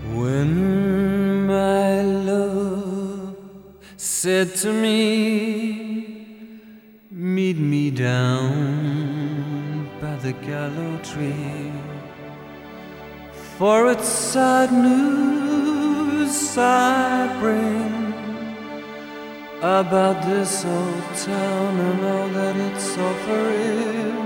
When my love said to me, meet me down by the gallow tree, for it's sad news I bring about this old town and all that it's offering.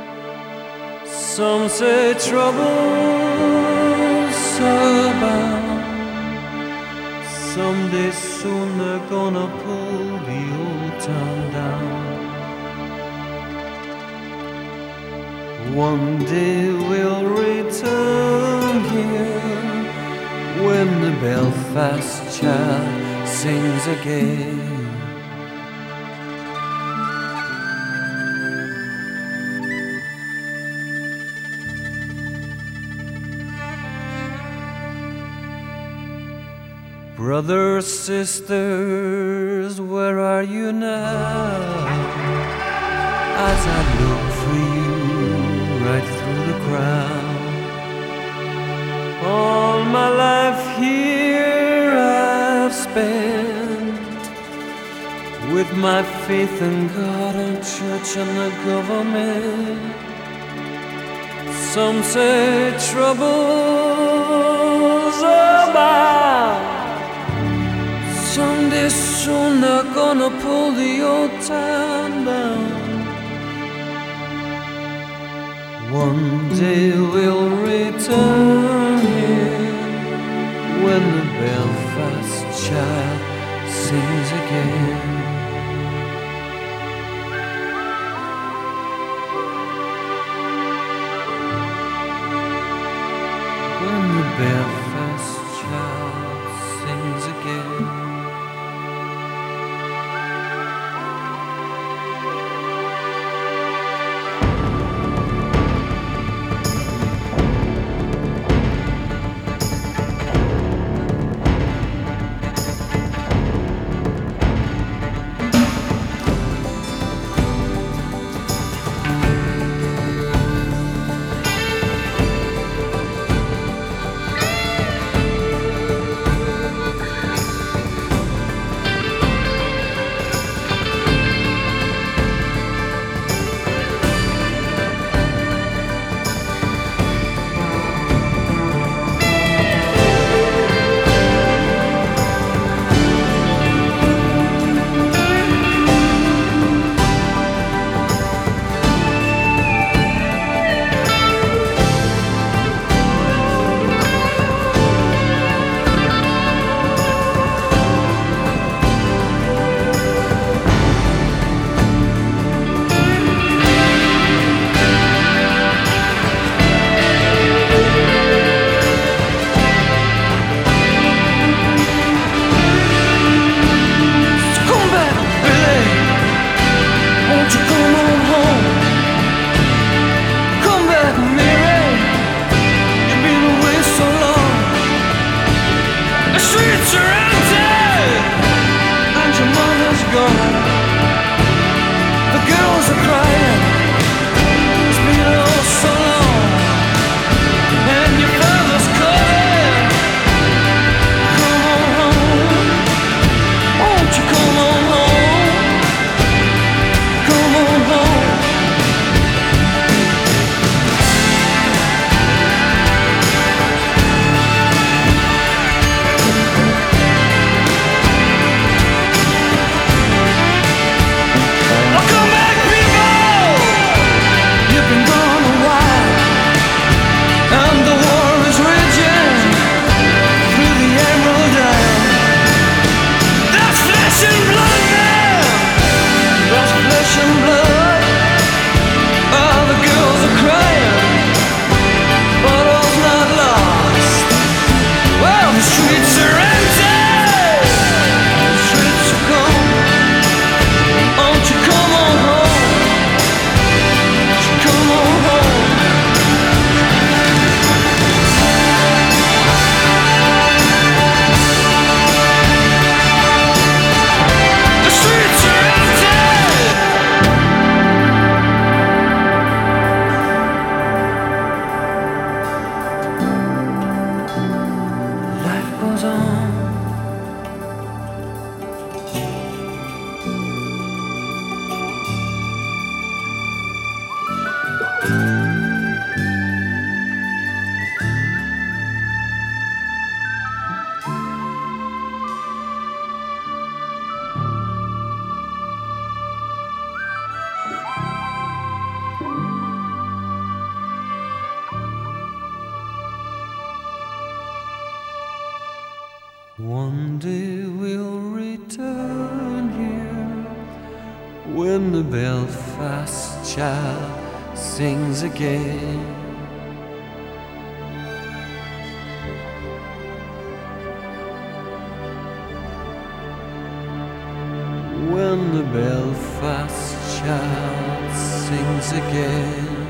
Some say trouble's abound. Someday soon they're gonna pull the old town down. One day we'll return here when the Belfast child sings again. Brothers, sisters, where are you now? As I look for you right through the crowd. All my life here I've spent with my faith in God and church and the government. Some say trouble's abound. Someday soon they're gonna pull the old town down. One day we'll return here when the Belfast child sings again. When the Belfast child sings again. goes on. One day we'll return here when the Belfast child sings again. When the Belfast child sings again.